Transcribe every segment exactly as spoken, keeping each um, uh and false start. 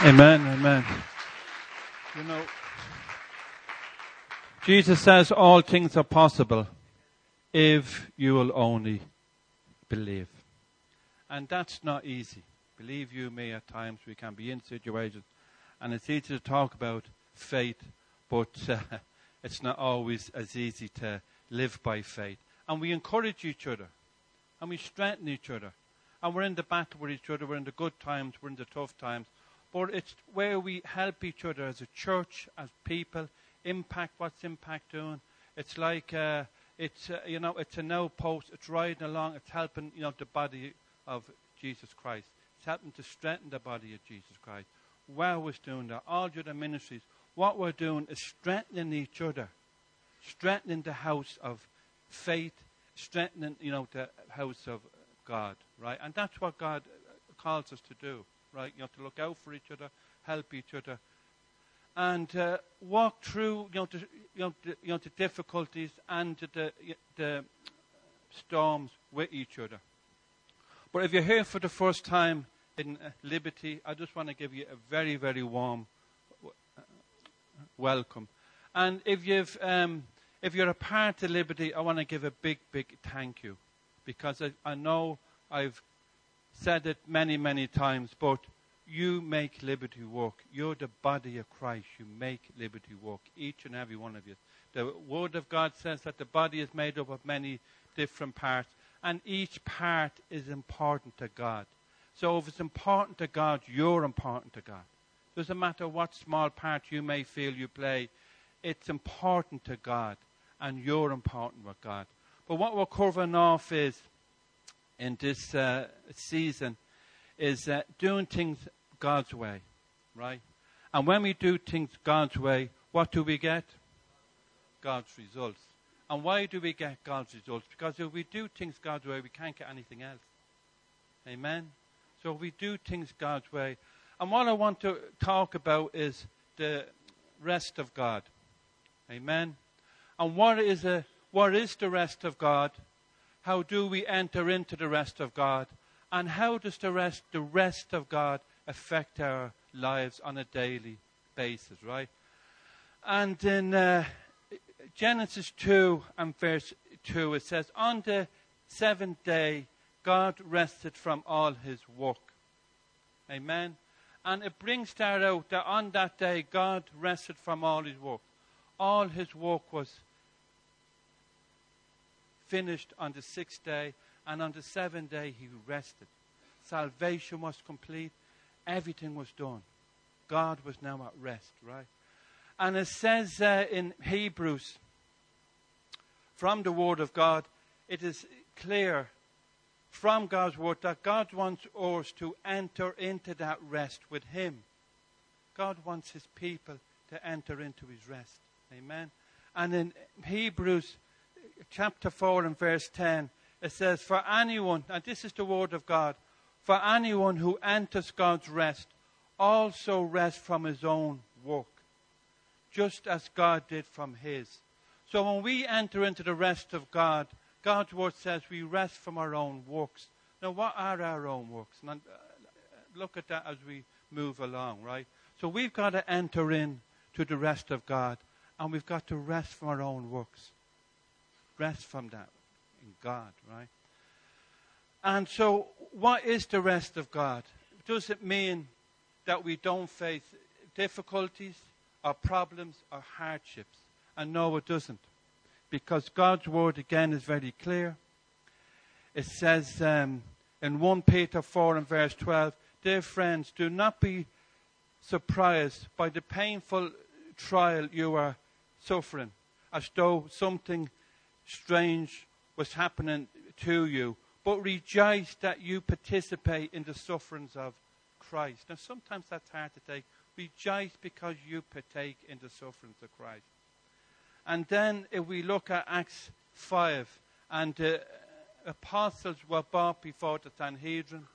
Amen, amen. You know, Jesus says all things are possible if you will only believe. And that's not easy. Believe you me, at times we can be in situations and it's easy to talk about faith, but uh, it's not always as easy to live by faith. And we encourage each other and we strengthen each other. And we're in the battle with each other. We're in the good times, we're in the tough times. But it's where we help each other as a church, as people, impact what's impact doing. It's like, uh, it's uh, you know, it's a no post. It's riding along. It's helping, you know, the body of Jesus Christ. It's helping to strengthen the body of Jesus Christ. Wow is doing that. All the other ministries, what we're doing is strengthening each other, strengthening the house of faith, strengthening, you know, the house of God, right? And that's what God calls us to do. Right, you know, to look out for each other, help each other, and uh, walk through, you know, the, you know, the, you know, the difficulties and the, the storms with each other. But if you're here for the first time in uh, Liberty, I just want to give you a very, very warm w- uh, welcome. And if you've, um, if you're a part of Liberty, I want to give a big, big thank you, because I, I know I've said it many, many times, but you make Liberty work. You're the body of Christ. You make Liberty work, each and every one of you. The Word of God says that the body is made up of many different parts, and each part is important to God. So if it's important to God, you're important to God. Doesn't matter what small part you may feel you play, it's important to God, and you're important with God. But what we're covering off is, in this uh, season, is uh, doing things God's way, right? And when we do things God's way, what do we get? God's results. And why do we get God's results? Because if we do things God's way, we can't get anything else. Amen? So if we do things God's way. And what I want to talk about is the rest of God. Amen? And what is, a, what is the rest of God? How do we enter into the rest of God? And how does the rest, the rest of God affect our lives on a daily basis, right? And in uh, Genesis two and verse two, it says, on the seventh day, God rested from all his work. Amen? And it brings that out that on that day, God rested from all his work. All his work was finished on the sixth day, and on the seventh day he rested. Salvation was complete. Everything was done. God was now at rest, right? And it says uh, in Hebrews, from the Word of God, it is clear from God's Word that God wants us to enter into that rest with him. God wants his people to enter into his rest. Amen? And in Hebrews chapter four and verse ten, it says, for anyone, and this is the word of God, for anyone who enters God's rest also rests from his own work, just as God did from his. So when we enter into the rest of God, God's word says we rest from our own works. Now, what are our own works? And look at that as we move along, right? So we've got to enter in to the rest of God, and we've got to rest from our own works. Rest from that in God, right? And so, what is the rest of God? Does it mean that we don't face difficulties or problems or hardships? And no, it doesn't. Because God's word, again, is very clear. It says um, in First Peter four and verse twelve, dear friends, do not be surprised by the painful trial you are suffering, as though something strange was happening to you, but rejoice that you participate in the sufferings of Christ. Now, sometimes that's hard to take. Rejoice because you partake in the sufferings of Christ. And then if we look at Acts five, and the apostles were brought before the Sanhedrin,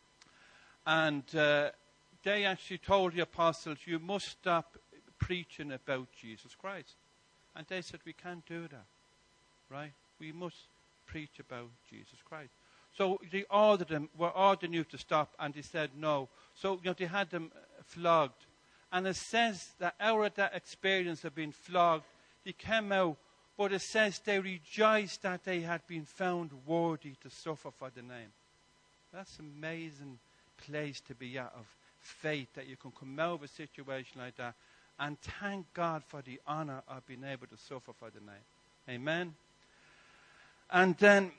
and uh, they actually told the apostles, you must stop preaching about Jesus Christ. And they said, we can't do that. Right? We must preach about Jesus Christ. So they ordered them, were ordering you to stop, and they said no. So, you know, they had them flogged. And it says that out of that experience of being flogged, they came out, but it says they rejoiced that they had been found worthy to suffer for the name. That's an amazing place to be at, of faith, that you can come out of a situation like that and thank God for the honor of being able to suffer for the name. Amen. And then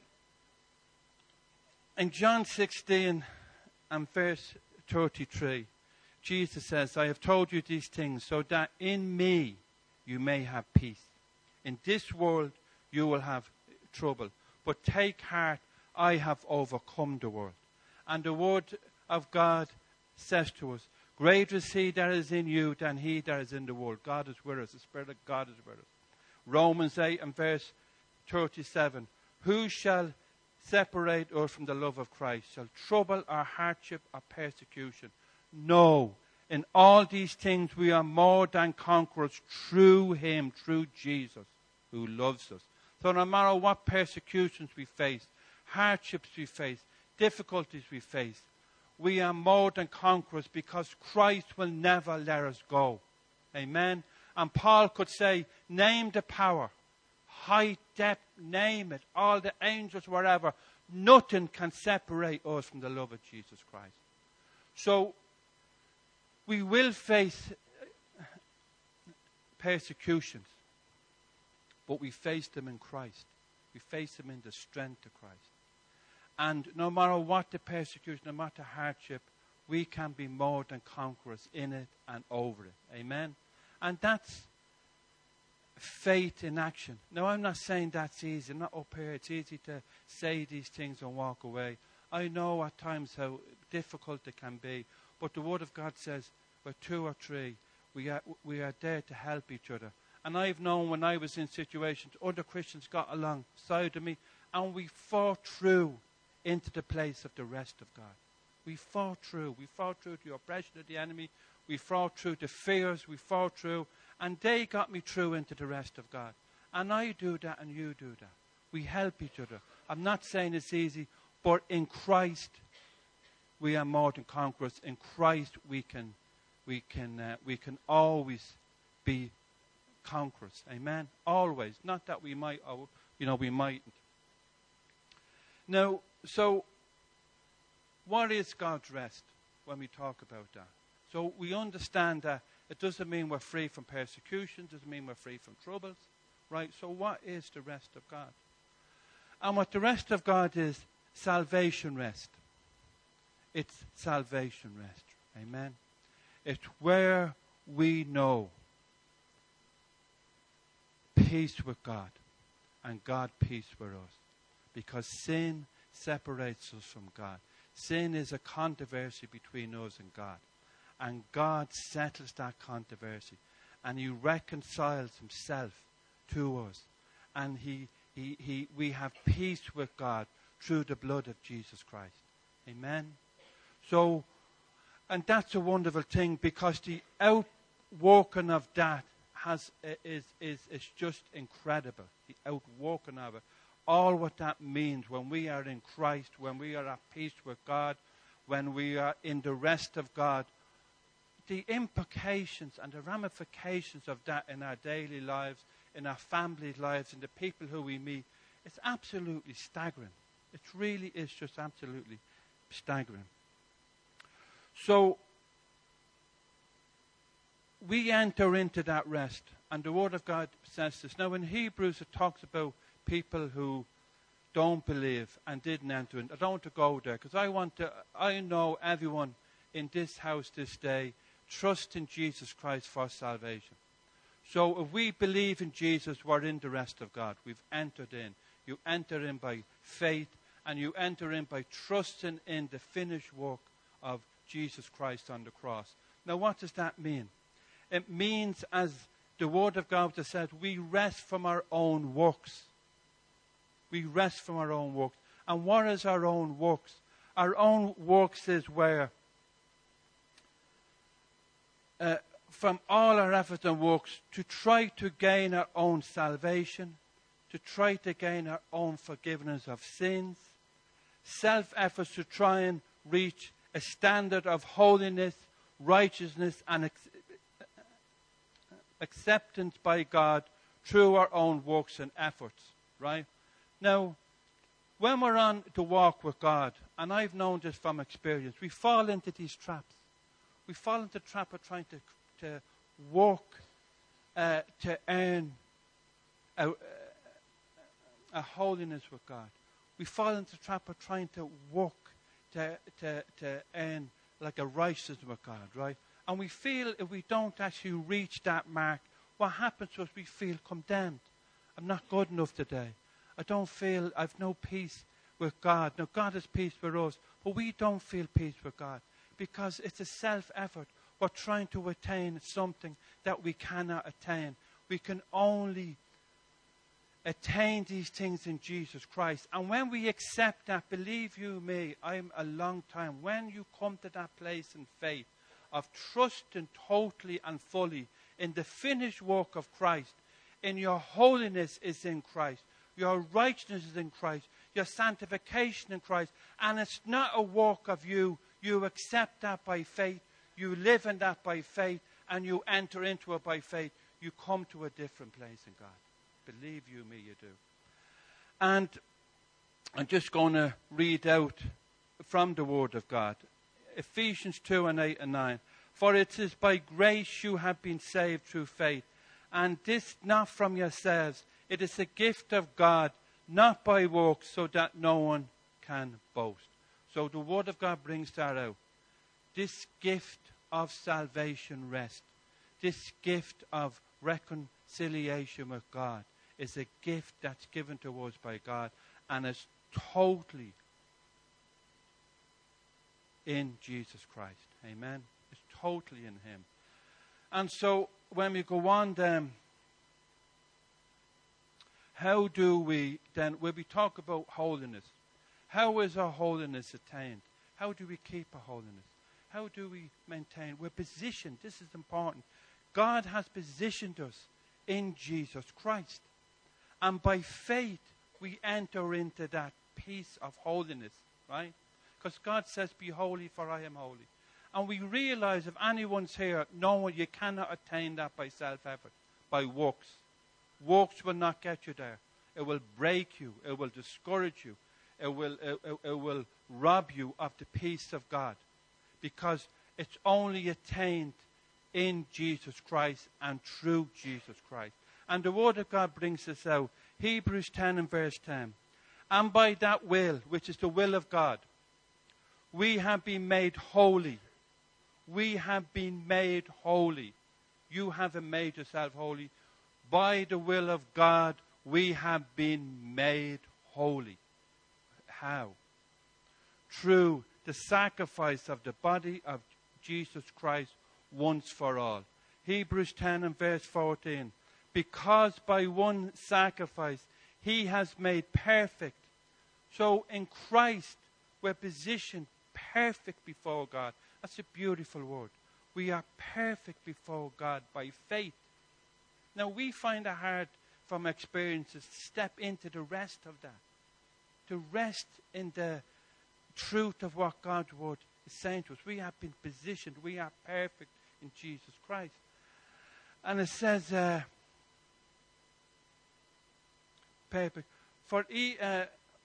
in John sixteen and verse thirty-three, Jesus says, I have told you these things so that in me you may have peace. In this world you will have trouble. But take heart, I have overcome the world. And the word of God says to us, greater is he that is in you than he that is in the world. God is with us. The Spirit of God is with us. Romans eight and verse thirty-seven. Who shall separate us from the love of Christ? Shall trouble or hardship or persecution? No. In all these things we are more than conquerors through him, through Jesus, who loves us. So no matter what persecutions we face, hardships we face, difficulties we face, we are more than conquerors because Christ will never let us go. Amen. And Paul could say, name the power, height, depth, name it, all the angels, wherever. Nothing can separate us from the love of Jesus Christ. So we will face persecutions, but we face them in Christ. We face them in the strength of Christ. And no matter what the persecution, no matter hardship, we can be more than conquerors in it and over it. Amen? And that's faith in action. Now, I'm not saying that's easy. I'm not up here. It's easy to say these things and walk away. I know at times how difficult it can be. But the Word of God says, where two or three, we are, we are there to help each other. And I've known when I was in situations, other Christians got alongside of me, and we fought through into the place of the rest of God. We fought through. We fought through the oppression of the enemy. We fought through the fears. We fought through. And they got me through into the rest of God. And I do that and you do that. We help each other. I'm not saying it's easy, but in Christ, we are more than conquerors. In Christ, we can, we can, uh, we can always be conquerors. Amen? Always. Not that we might, or, you know, we mightn't. Now, so, what is God's rest when we talk about that? So we understand that it doesn't mean we're free from persecution, doesn't mean we're free from troubles, right? So what is the rest of God? And what the rest of God is, salvation rest. It's salvation rest. Amen? It's where we know peace with God and God peace with us. Because sin separates us from God. Sin is a controversy between us and God. And God settles that controversy. And he reconciles himself to us. And he, he, he, we have peace with God through the blood of Jesus Christ. Amen? So, and that's a wonderful thing, because the outworking of that has, is, is, is just incredible. The outworking of it. All what that means when we are in Christ, when we are at peace with God, when we are in the rest of God, the implications and the ramifications of that in our daily lives, in our family lives, in the people who we meet, it's absolutely staggering. It really is just absolutely staggering. So, we enter into that rest, and the Word of God says this. Now, in Hebrews, it talks about people who don't believe and didn't enter in. I don't want to go there, because I want to, I know everyone in this house this day trust in Jesus Christ for salvation. So if we believe in Jesus, we're in the rest of God. We've entered in. You enter in by faith, and you enter in by trusting in the finished work of Jesus Christ on the cross. Now, what does that mean? It means, as the Word of God has said, we rest from our own works. We rest from our own works. And what is our own works? Our own works is where Uh, from all our efforts and works to try to gain our own salvation, to try to gain our own forgiveness of sins, self-efforts to try and reach a standard of holiness righteousness and ex- acceptance by God through our own works and efforts, right? Now, when we're on the walk with God, and I've known this from experience, we fall into these traps. We fall into the trap of trying to, to work, uh, to earn a, a holiness with God. We fall into the trap of trying to work to, to, to earn like a righteousness with God, right? And we feel if we don't actually reach that mark, what happens to us, we feel condemned. I'm not good enough today. I don't feel, I've no peace with God. Now, God has peace with us, but we don't feel peace with God because it's a self-effort. We're trying to attain something that we cannot attain. We can only attain these things in Jesus Christ. And when we accept that, believe you me, I'm a long time. When you come to that place in faith of trusting totally and fully in the finished work of Christ, in your holiness is in Christ, your righteousness is in Christ, your sanctification in Christ, and it's not a work of you. You accept that by faith, you live in that by faith, and you enter into it by faith. You come to a different place in God. Believe you me, you do. And I'm just going to read out from the Word of God. Ephesians two and eight and nine. For it is by grace you have been saved through faith, and this not from yourselves. It is a gift of God, not by works, so that no one can boast. So the Word of God brings that out. This gift of salvation rest, this gift of reconciliation with God is a gift that's given to us by God, and is totally in Jesus Christ. Amen. It's totally in Him. And so when we go on then, how do we then, when we talk about holiness, how is our holiness attained? How do we keep our holiness? How do we maintain? We're positioned. This is important. God has positioned us in Jesus Christ. And by faith, we enter into that peace of holiness, right? Because God says, be holy, for I am holy. And we realize if anyone's here, no, you cannot attain that by self-effort, by works. Works will not get you there. It will break you. It will discourage you. It will, it, it, it will rob you of the peace of God. Because it's only attained in Jesus Christ and through Jesus Christ. And the Word of God brings this out. Hebrews ten and verse ten. And by that will, which is the will of God, we have been made holy. We have been made holy. You haven't made yourself holy. By the will of God, we have been made holy. How? Through the sacrifice of the body of Jesus Christ once for all. Hebrews ten and verse fourteen. Because by one sacrifice He has made perfect. So in Christ we're positioned perfect before God. That's a beautiful word. We are perfect before God by faith. Now we find it hard from experiences to step into the rest of that. To rest in the truth of what God's word is saying to us. We have been positioned. We are perfect in Jesus Christ. And it says, uh, perfect. For he, uh,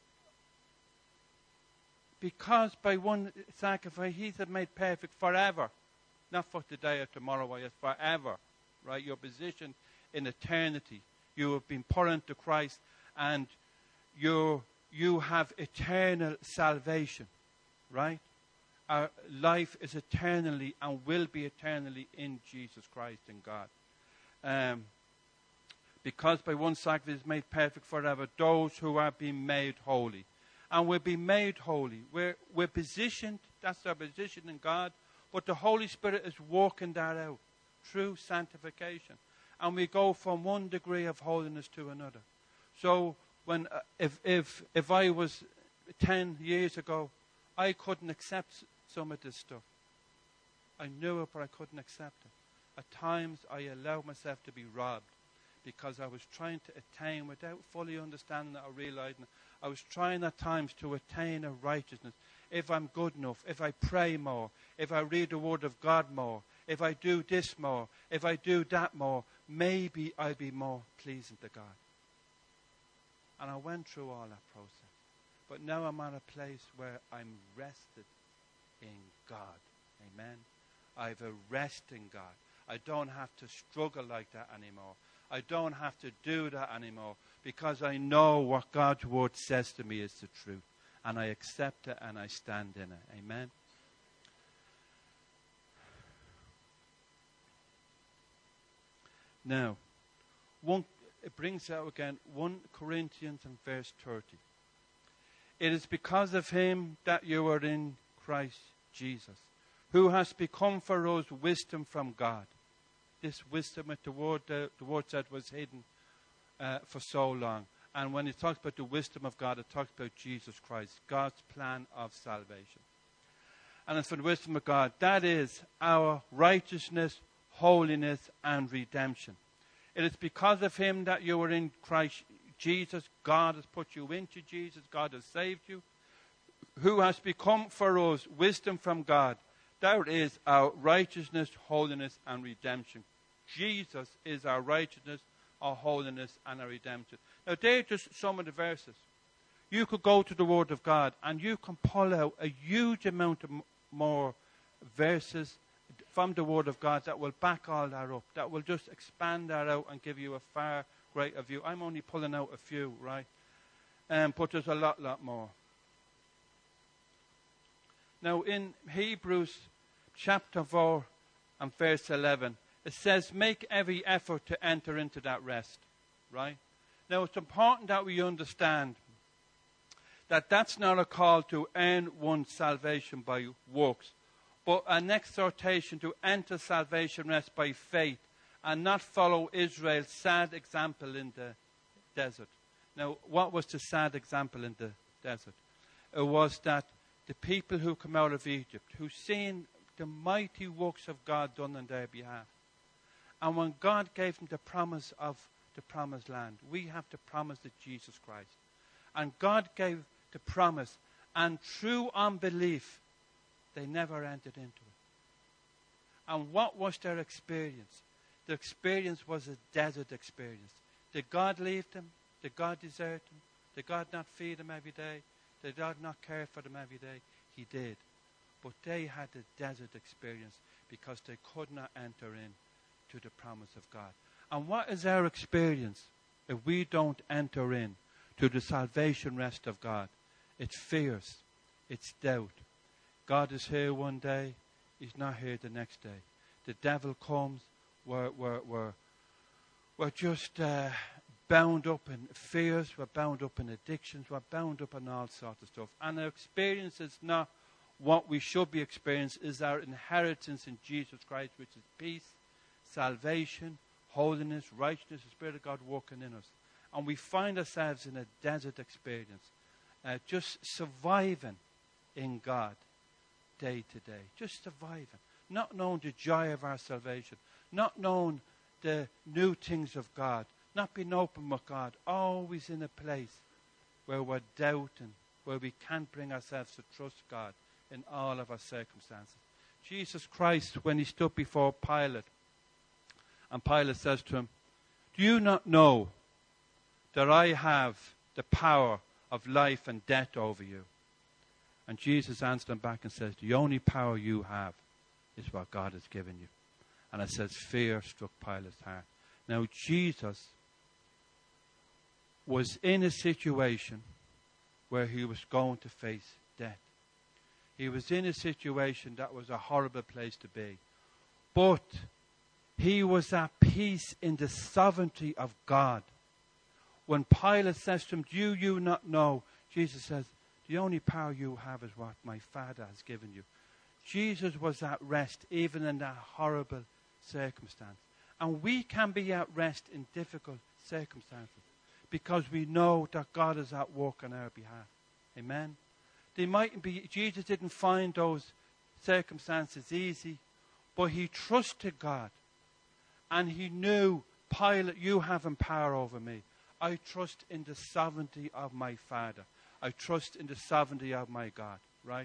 because by one sacrifice He's made perfect forever. Not for today or tomorrow, but forever. Right? Your position in eternity. You have been poured into Christ, and you you have eternal salvation. Right? Our life is eternally and will be eternally in Jesus Christ in God. Um, because by one sacrifice is made perfect forever those who are being made holy. And we'll be made holy. We're, we're positioned, that's our position in God, but the Holy Spirit is working that out through sanctification. And we go from one degree of holiness to another. So when uh, if if if I was ten years ago, I couldn't accept some of this stuff. I knew it, but I couldn't accept it. At times, I allowed myself to be robbed because I was trying to attain without fully understanding it or realizing it. I was trying at times to attain a righteousness if I'm good enough, if I pray more, if I read the Word of God more, if I do this more, if I do that more, maybe I'll be more pleasing to God. And I went through all that process. But now I'm at a place where I'm rested in God. Amen. I have a rest in God. I don't have to struggle like that anymore. I don't have to do that anymore because I know what God's word says to me is the truth. And I accept it and I stand in it. Amen. Now, one, it brings out again First Corinthians and verse thirty. It is because of him that you are in Christ Jesus, who has become for us wisdom from God. This wisdom, at the word, uh, the word said, was hidden uh, for so long. And when it talks about the wisdom of God, it talks about Jesus Christ, God's plan of salvation. And it's for the wisdom of God. That is our righteousness, holiness, and redemption. It is because of him that you are in Christ Jesus. God has put you into Jesus. God has saved you. Who has become for us wisdom from God. That is our righteousness, holiness, and redemption. Jesus is our righteousness, our holiness, and our redemption. Now, they're just some of the verses. You could go to the Word of God and you can pull out a huge amount of m- more verses from the Word of God that will back all that up, that will just expand that out and give you a far greater view. I'm only pulling out a few, right? Um, but there's a lot, lot more. Now, in Hebrews chapter four and verse eleven, it says, make every effort to enter into that rest, right? Now, it's important that we understand that that's not a call to earn one's salvation by works, but an exhortation to enter salvation rest by faith and not follow Israel's sad example in the desert. Now, what was the sad example in the desert? It was that the people who come out of Egypt, who seen the mighty works of God done on their behalf. And when God gave them the promise of the promised land, we have the promise of Jesus Christ. And God gave the promise, and through unbelief, they never entered into it. And what was their experience? Their experience was a desert experience. Did God leave them? Did God desert them? Did God not feed them every day? Did God not care for them every day? He did. But they had a desert experience because they could not enter in to the promise of God. And what is our experience if we don't enter in to the salvation rest of God? It's fears. It's doubt. God is here one day. He's not here the next day. The devil comes. We're, we're, we're, we're just uh, bound up in fears. We're bound up in addictions. We're bound up in all sorts of stuff. And our experience is not what we should be experiencing, is our inheritance in Jesus Christ, which is peace, salvation, holiness, righteousness, the Spirit of God working in us. And we find ourselves in a desert experience, uh, just surviving in God day to day, just surviving, not knowing the joy of our salvation, not knowing the new things of God, not being open with God, always in a place where we're doubting, where we can't bring ourselves to trust God in all of our circumstances. Jesus Christ, when he stood before Pilate, and Pilate says to him, do you not know that I have the power of life and death over you? And Jesus answered him back and says, the only power you have is what God has given you. And it says fear struck Pilate's heart. Now Jesus was in a situation where he was going to face death. He was in a situation that was a horrible place to be. But he was at peace in the sovereignty of God. When Pilate says to him, do you not know? Jesus says, the only power you have is what my Father has given you. Jesus was at rest even in that horrible circumstance. And we can be at rest in difficult circumstances because we know that God is at work on our behalf. Amen. They mightn't be, Jesus didn't find those circumstances easy, but he trusted God. And he knew, Pilate, you have power over me. I trust in the sovereignty of my Father. I trust in the sovereignty of my God, right?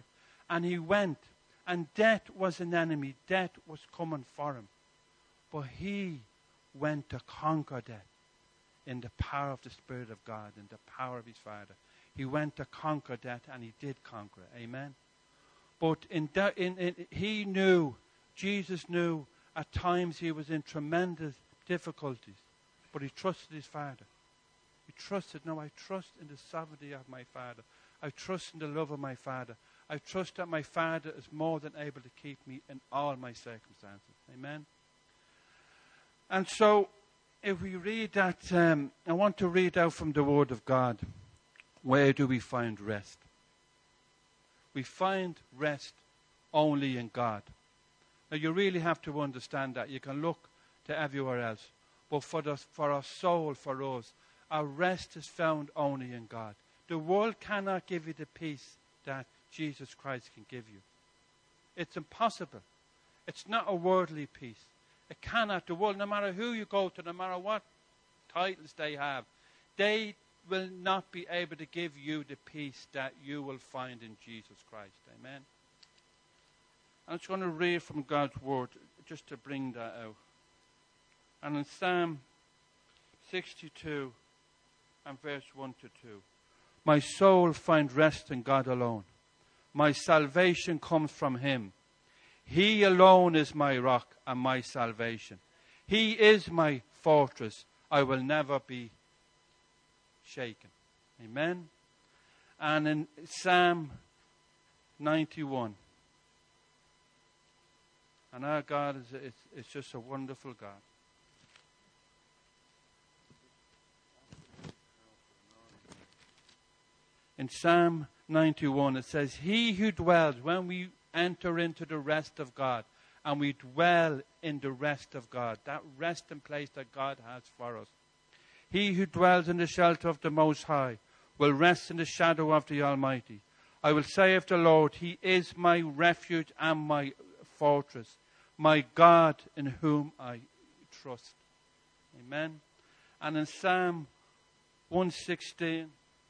And he went. And death was an enemy. Death was coming for him. But he went to conquer death in the power of the Spirit of God, in the power of his Father. He went to conquer death, and he did conquer it. Amen. But in, that, in, in he knew, Jesus knew, at times he was in tremendous difficulties. But he trusted his Father. He trusted, no, I trust in the sovereignty of my Father. I trust in the love of my Father. I trust that my Father is more than able to keep me in all my circumstances. Amen. And so, if we read that, um, I want to read out from the Word of God. Where do we find rest? We find rest only in God. Now, you really have to understand that. You can look to everywhere else. But for, the, for our soul, for us, our rest is found only in God. The world cannot give you the peace that Jesus Christ can give you. It's impossible. It's not a worldly peace. It cannot. The world, no matter who you go to, no matter what titles they have, they will not be able to give you the peace that you will find in Jesus Christ. Amen. I'm just going to read from God's Word just to bring that out. And in Psalm sixty-two and verse one to two. My soul finds rest in God alone. My salvation comes from him. He alone is my rock and my salvation. He is my fortress. I will never be shaken. Amen. And in Psalm ninety-one. And our God is it's, it's just a wonderful God. In Psalm ninety-one, it says, he who dwells, when we enter into the rest of God, and we dwell in the rest of God, that resting place that God has for us. He who dwells in the shelter of the Most High will rest in the shadow of the Almighty. I will say of the Lord, he is my refuge and my fortress, my God in whom I trust. Amen. And in Psalm one sixteen,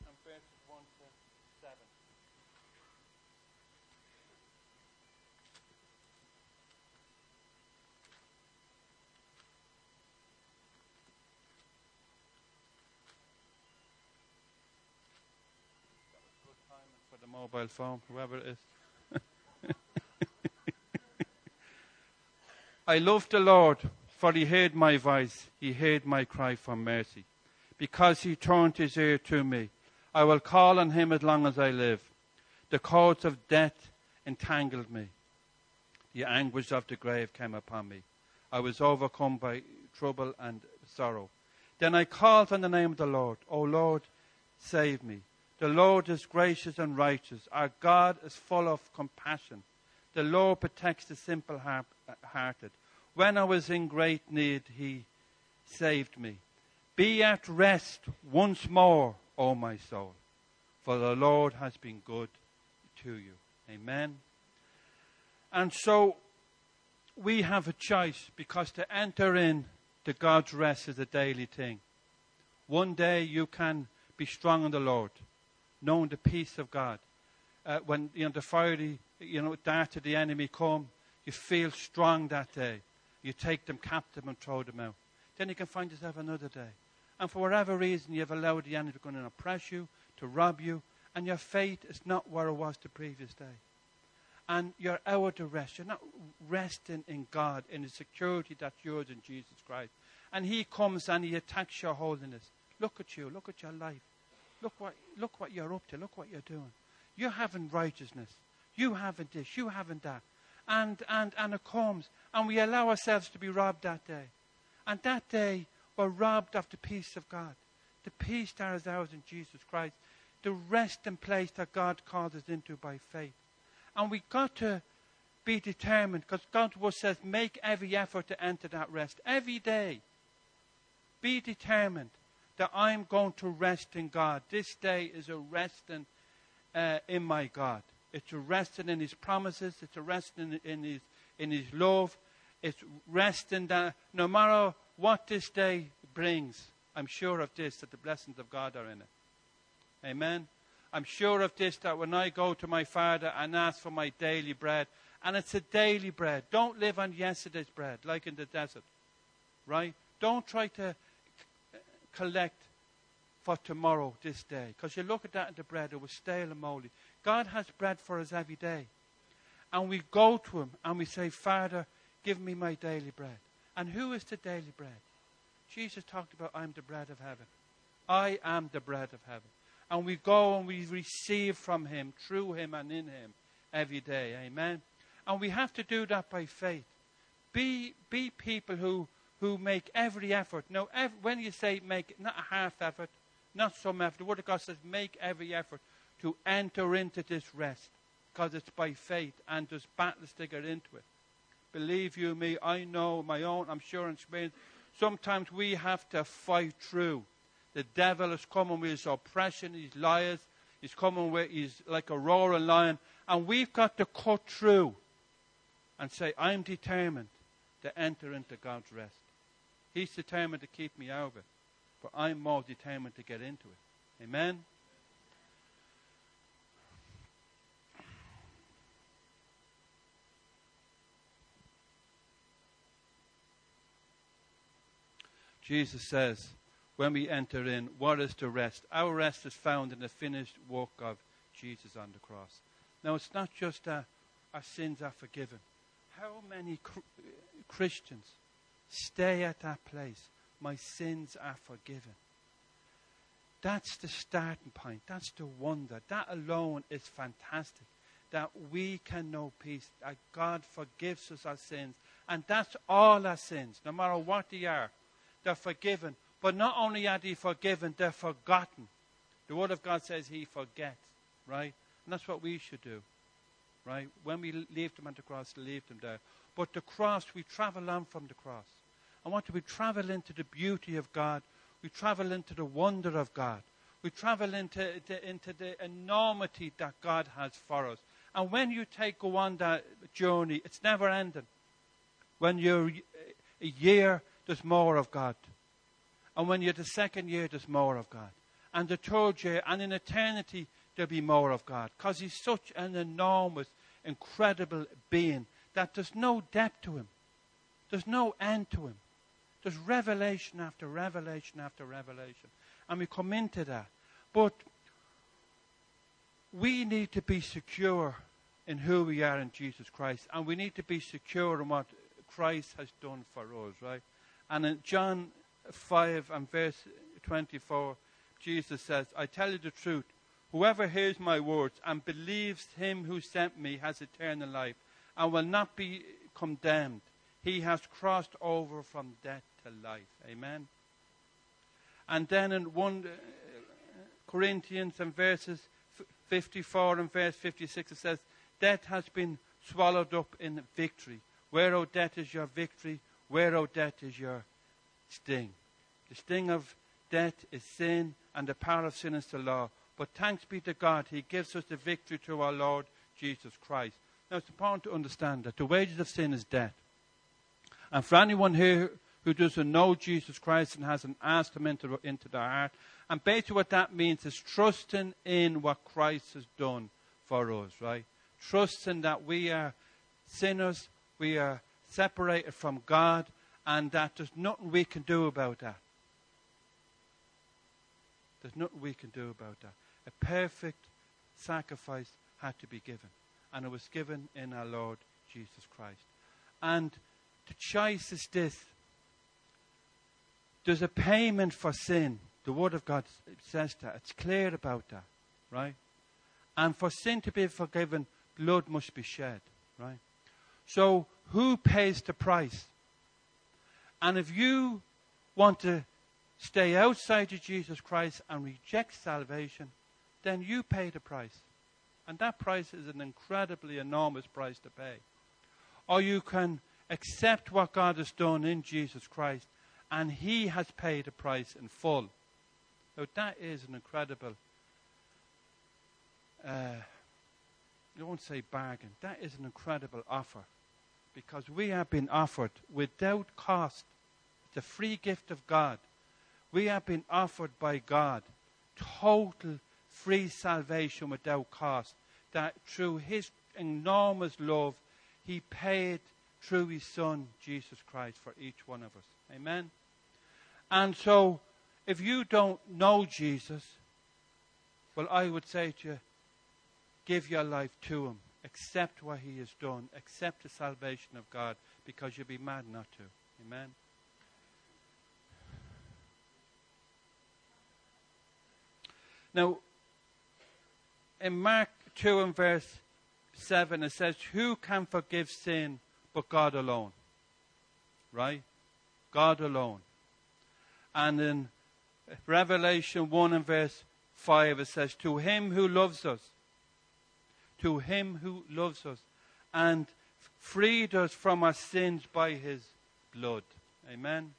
mobile phone, whoever it is. I love the Lord, for he heard my voice. He heard my cry for mercy. Because he turned his ear to me, I will call on him as long as I live. The cords of death entangled me. The anguish of the grave came upon me. I was overcome by trouble and sorrow. Then I called on the name of the Lord. O Lord, save me. The Lord is gracious and righteous. Our God is full of compassion. The Lord protects the simple-hearted. When I was in great need, he saved me. Be at rest once more, O my soul, for the Lord has been good to you. Amen. And so we have a choice, because to enter in to God's rest is a daily thing. One day you can be strong in the Lord, knowing the peace of God. Uh, when you know, the fiery, you know, dart of the enemy come, you feel strong that day. You take them captive and throw them out. Then you can find yourself another day. And for whatever reason, you've allowed the enemy to come and oppress you, to rob you, and your faith is not where it was the previous day. And you're out of rest. You're not resting in God, in the security that's yours in Jesus Christ. And he comes and he attacks your holiness. Look at you. Look at your life. Look what, look what you're up to. Look what you're doing. You're having righteousness. You haven't this. You haven't that. And, and, and it comes. And we allow ourselves to be robbed that day. And that day, we're robbed of the peace of God. The peace that is ours in Jesus Christ. The resting place that God calls us into by faith. And we got to be determined, because God's word says, make every effort to enter that rest. Every day. Be determined that I'm going to rest in God. This day is a resting uh, in my God. It's a resting in his promises. It's a resting in his, in his love. It's resting that no matter what this day brings, I'm sure of this, that the blessings of God are in it. Amen. I'm sure of this, that when I go to my Father and ask for my daily bread, and it's a daily bread. Don't live on yesterday's bread, like in the desert, right? Don't try to c- collect for tomorrow, this day. Because you look at that in the bread, it was stale and moldy. God has bread for us every day. And we go to him and we say, Father, give me my daily bread. And who is the daily bread? Jesus talked about, I'm the bread of heaven. I am the bread of heaven. And we go and we receive from him, through him and in him, every day. Amen. And we have to do that by faith. Be be people who, who make every effort. Now, ev- when you say make, not a half effort, not some effort. The Word of God says make every effort to enter into this rest. Because it's by faith and there's battles to get into it. Believe you me, I know my own, I'm sure in experience. Sometimes we have to fight through. The devil is coming with his oppression, his lies. He's coming with, he's like a roaring lion. And we've got to cut through and say, I'm determined to enter into God's rest. He's determined to keep me out of it. But I'm more determined to get into it. Amen? Jesus says, when we enter in, what is the rest? Our rest is found in the finished work of Jesus on the cross. Now, it's not just that our sins are forgiven. How many cr- Christians stay at that place? My sins are forgiven. That's the starting point. That's the wonder. That alone is fantastic. That we can know peace. That God forgives us our sins. And that's all our sins, no matter what they are. They're forgiven. But not only are they forgiven, they're forgotten. The Word of God says he forgets, right? And that's what we should do, right? When we leave them at the cross, leave them there. But the cross, we travel on from the cross. And what do we travel into? The beauty of God. We travel into the wonder of God. We travel into, into, into the enormity that God has for us. And when you take go on that journey, it's never ending. When you're a year, there's more of God. And when you're the second year, there's more of God. And the third year, and in eternity, there'll be more of God. Because he's such an enormous, incredible being that there's no depth to him. There's no end to him. There's revelation after revelation after revelation. And we come into that. But we need to be secure in who we are in Jesus Christ. And we need to be secure in what Christ has done for us, right? And in John five and verse twenty-four, Jesus says, I tell you the truth, whoever hears my words and believes him who sent me has eternal life and will not be condemned. He has crossed over from death to life. Amen. And then in one Corinthians and verses fifty-four and verse fifty-six, it says, death has been swallowed up in victory. Where, O death, is your victory? Where, O death, is your sting? The sting of death is sin, and the power of sin is the law. But thanks be to God, he gives us the victory through our Lord Jesus Christ. Now, it's important to understand that the wages of sin is death. And for anyone here who doesn't know Jesus Christ and hasn't asked him into, into their heart, and basically what that means is trusting in what Christ has done for us, right? Trusting that we are sinners, we are separated from God, and that there's nothing we can do about that. There's nothing we can do about that. A perfect sacrifice had to be given. And it was given in our Lord Jesus Christ. And the choice is this. There's a payment for sin. The Word of God says that. It's clear about that. Right? And for sin to be forgiven, blood must be shed. Right? So, who pays the price? And if you want to stay outside of Jesus Christ and reject salvation, then you pay the price. And that price is an incredibly enormous price to pay. Or you can accept what God has done in Jesus Christ, and he has paid the price in full. Now that is an incredible, uh, I won't say bargain, that is an incredible offer. Because we have been offered without cost, the free gift of God. We have been offered by God total free salvation without cost. That through his enormous love, he paid through his Son, Jesus Christ, for each one of us. Amen? And so, if you don't know Jesus, well, I would say to you, give your life to him. Accept what he has done. Accept the salvation of God, because you'd be mad not to. Amen? Now, in Mark two and verse seven, it says, who can forgive sin but God alone? Right? God alone. And in Revelation one and verse five, it says, to him who loves us, to him who loves us, and freed us from our sins by his blood. Amen?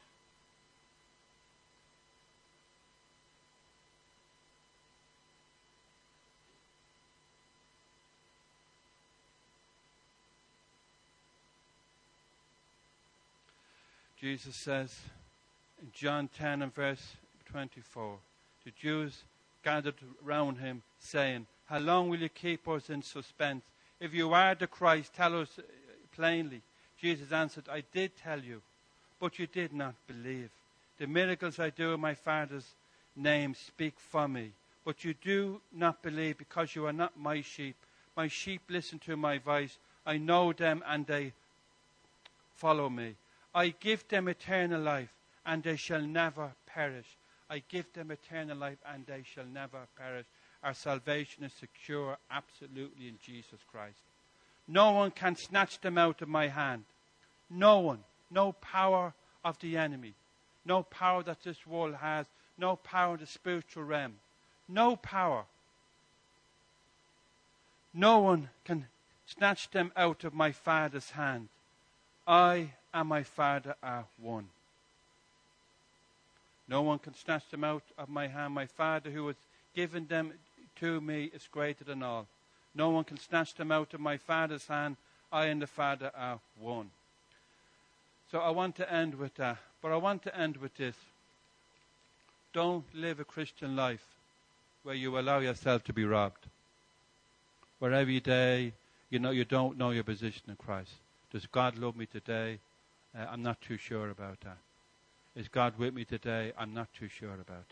Jesus says in John ten and verse twenty-four, the Jews gathered round him, saying, how long will you keep us in suspense? If you are the Christ, tell us plainly. Jesus answered, I did tell you, but you did not believe. The miracles I do in my Father's name speak for me, but you do not believe because you are not my sheep. My sheep listen to my voice. I know them and they follow me. I give them eternal life, and they shall never perish. I give them eternal life, and they shall never perish. Our salvation is secure absolutely in Jesus Christ. No one can snatch them out of my hand. No one. No power of the enemy. No power that this world has. No power in the spiritual realm. No power. No one can snatch them out of my Father's hand. I and my Father are one. No one can snatch them out of my hand. My Father who has given them to me is greater than all. No one can snatch them out of my Father's hand. I and the Father are one. So I want to end with that. But I want to end with this. Don't live a Christian life where you allow yourself to be robbed. Where every day you know you don't know your position in Christ. Does God love me today? Uh, I'm not too sure about that. Is God with me today? I'm not too sure about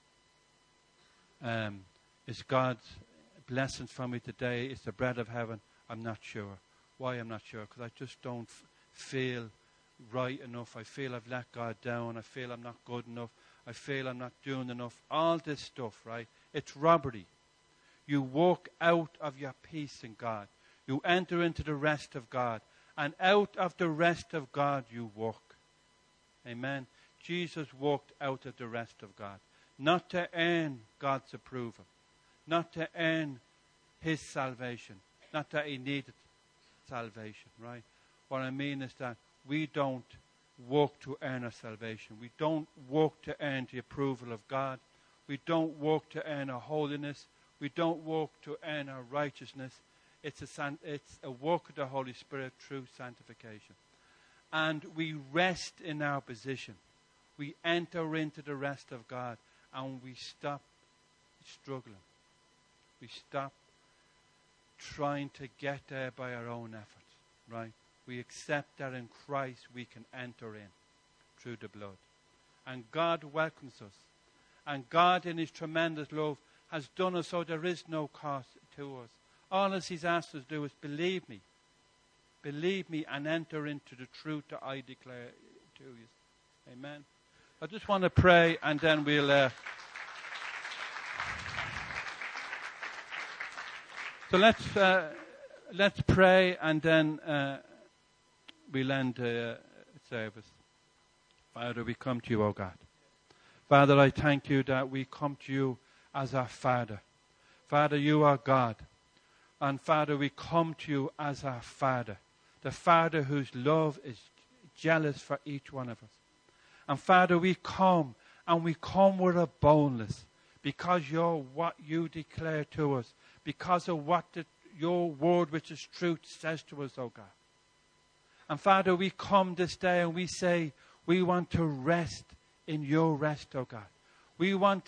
that. Um, is God's blessings for me today? Is the bread of heaven? I'm not sure. Why I'm not sure? Because I just don't f- feel right enough. I feel I've let God down. I feel I'm not good enough. I feel I'm not doing enough. All this stuff, right? It's robbery. You walk out of your peace in God. You enter into the rest of God. And out of the rest of God you walk. Amen. Jesus walked out of the rest of God. Not to earn God's approval. Not to earn his salvation. Not that he needed salvation, right? What I mean is that we don't walk to earn our salvation. We don't walk to earn the approval of God. We don't walk to earn our holiness. We don't walk to earn our righteousness. It's a, san- it's a walk of the Holy Spirit through sanctification. And we rest in our position. We enter into the rest of God. And we stop struggling. We stop trying to get there by our own efforts. Right? We accept that in Christ we can enter in through the blood. And God welcomes us. And God in his tremendous love has done us so there is no cost to us. All as he's asked us to do is believe me. Believe me and enter into the truth that I declare to you. Amen. I just want to pray and then we'll... Uh, so let's uh, let's pray and then uh, we'll end the uh, service. Father, we come to you, oh God. Father, I thank you that we come to you as our Father. Father, you are God. And Father, we come to you as our Father. The Father whose love is jealous for each one of us. And Father, we come and we come with a boldness because you're what you declare to us. Because of what the, your word, which is truth, says to us, oh God. And Father, we come this day and we say we want to rest in your rest, oh God. We want to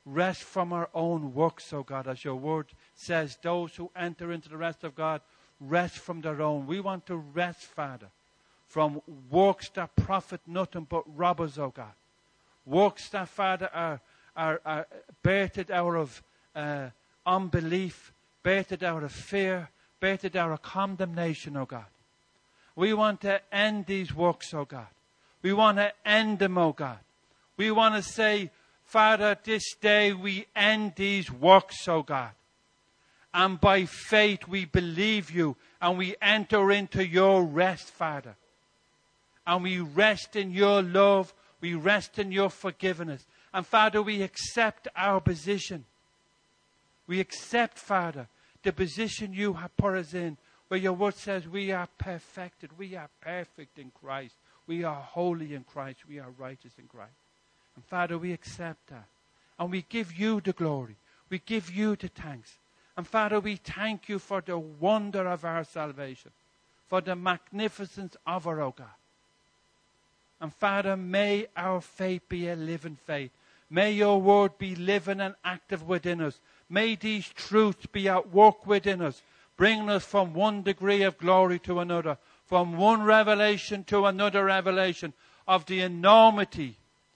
rest from our own works, O God, as your word says, those who enter into the rest of God rest from their own. We want to rest, Father, from works that profit nothing but rob us, O God. Works that, Father, are, are, are birthed out of uh, unbelief, birthed out of fear, birthed out of condemnation, O God. We want to end these works, O God. We want to end them, O God. We want to say, Father, this day we end these works, O God. And by faith we believe you and we enter into your rest, Father. And we rest in your love. We rest in your forgiveness. And Father, we accept our position. We accept, Father, the position you have put us in, where your word says we are perfected. We are perfect in Christ. We are holy in Christ. We are righteous in Christ. And Father, we accept that. And we give you the glory. We give you the thanks. And Father, we thank you for the wonder of our salvation, for the magnificence of our, O God. And Father, may our faith be a living faith. May your word be living and active within us. May these truths be at work within us, bringing us from one degree of glory to another, from one revelation to another revelation of the enormity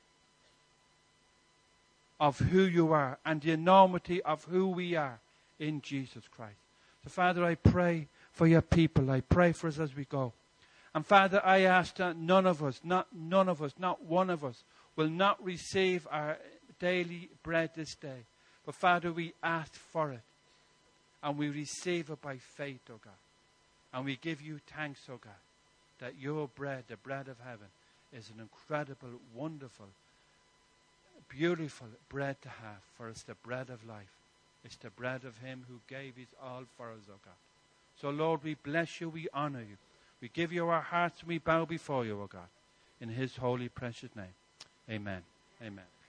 of who you are and the enormity of who we are in Jesus Christ. So Father, I pray for your people. I pray for us as we go. And Father, I ask that none of us, not none of us, not one of us, will not receive our daily bread this day. But Father, we ask for it. And we receive it by faith, O God. And we give you thanks, O God, that your bread, the bread of heaven, is an incredible, wonderful, beautiful bread to have. For it's the bread of life. It's the bread of him who gave his all for us, O God. So Lord, we bless you, we honor you. We give you our hearts and we bow before you, O God. In his holy, precious name. Amen. Amen.